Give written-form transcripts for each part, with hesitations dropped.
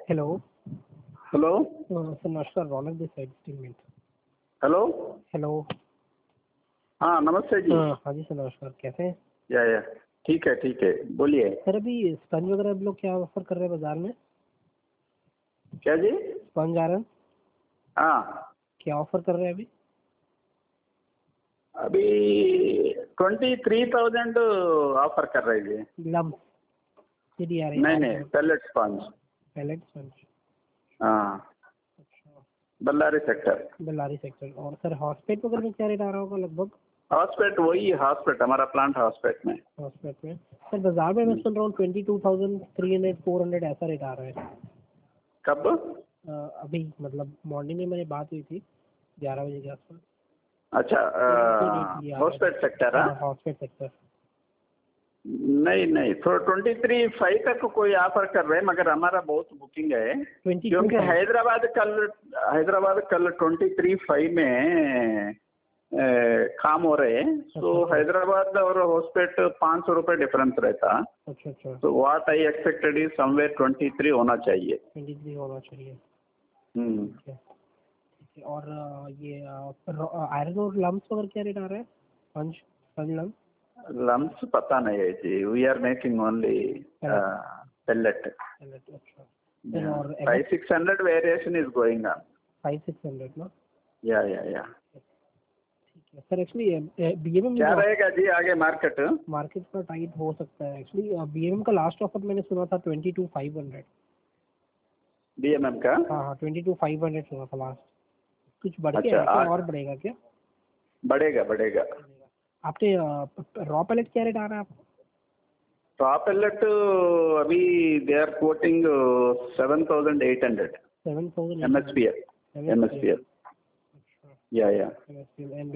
Hello. Hello sir नमस्कार, Raunak this side steel mill. Hello. Hello. हाँ नमस्ते जी। हाँ जी सर नमस्कार, कैसे हैं? या ठीक है बोलिए। सर अभी स्पंज वगैरह आप लोग क्या ऑफर कर रहे हैं बाजार में? क्या जी? स्पंज आयरन हाँ क्या ऑफर कर रहे हैं अभी? अभी 23,000 ऑफर कर रही है। लम्ब सीधी आ रही नहीं पैलेट स्पंज। Palette sponge. हाँ अच्छा, बल्लारी सेक्टर। बेल्लारी सेक्टर। और सर हॉस्पेट वगैरह में क्या रेट आ रहा होगा लगभग? हॉस्पेट वही हॉस्पेट हमारा प्लांट हॉस्पेट में। हॉस्पेट में सर बाजार में मैं सुन रहा हूँ 22,300 400 ऐसा रेट आ रहा है। कब? अभी मतलब मॉर्निंग में मेरी बात हुई थी 11 बजे के आसपास। अच्छा हॉस्पेट सेक्टर। हाँ हॉस्पेट सेक्टर। नहीं तो 23,500 तक कोई ऑफर कर रहे हैं, मगर हमारा बहुत बुकिंग है 22 क्योंकि हैदराबाद कल 23,500 में काम हो रहे हैं। तो हैदराबाद और हॉस्पेट 500 रुपये डिफरेंस रहता। अच्छा तो what I expected is somewhere 23 होना चाहिए। 23 होना चाहिए। ठीक है। और ये आयरन और लम्स वगैरह क्या रेट आ रहा है? पंच लम्स लम्स पता नहीं है जी, we are making only pellet. अच्छा। और 500-600 वेरिएशन इज गोइंग ऑन। 500-600 ना? या ठीक है सर। एक्चुअली बीएमएम क्या रहेगा जी आगे मार्केट का टाइट हो सकता है। एक्चुअली बीएमएम का लास्ट ऑफर मैंने सुना था 22,500। बीएमएम का? हाँ 22,500 सुना था लास्ट। कुछ बढ़ के अच्छा है क्या? और बढ़ेगा क्या? बढ़ेगा। आपने रॉ पैलेट क्या रेट आ रहा है आपको? टॉप पेलेट अभी दे आर कोटिंग 7,800 MSPL. या and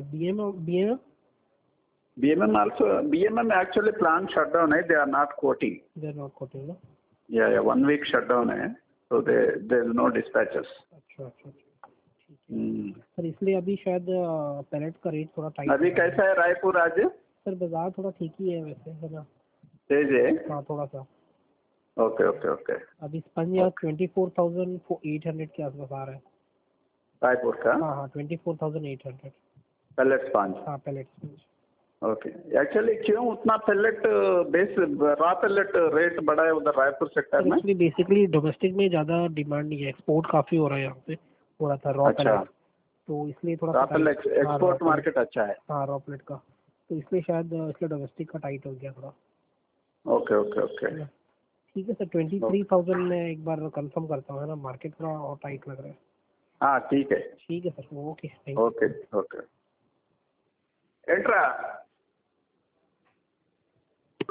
BMM BMM actually plant shutdown है, they are not quoting. ना? या 1 week shutdown है, so there is no dispatches. अच्छा ठीक है सर। इसलिए अभी शायद पैलेट का रेट थोड़ा टाइट अभी कैसा है रायपुर आज? सर बाजार थोड़ा ठीक ही है वैसे, है ना? तेज है? हाँ थोड़ा सा। ओके अभी स्पंज 24,800 के आसपास आ रहा है रायपुर का। हाँ 24,800 पैलेट स्पंज। हाँ पैलेट स्पंज। ओके एक्चुअली क्यों उतना pellet base raw pellet rate बढ़ा है उधर रायपुर सेक्टर में? एक्चुअली बेसिकली डोमेस्टिक में ज़्यादा डिमांड नहीं है, एक्सपोर्ट काफ़ी हो रहा है यहाँ पे, हो रहा था रॉ पैलेट। तो इसलिए थोड़ा रॉ पैलेट एक्सपोर्ट मार्केट अच्छा है। हाँ रॉ पैलेट का, तो इसलिए शायद इसलिए डोमेस्टिक का टाइट हो गया थोड़ा। ओके ठीक है सर। 23,000 में एक बार कंफर्म करता हूँ, है ना? मार्केट थोड़ा और टाइट लग रहा है। हाँ ठीक है सर। Okay okay एंट्रा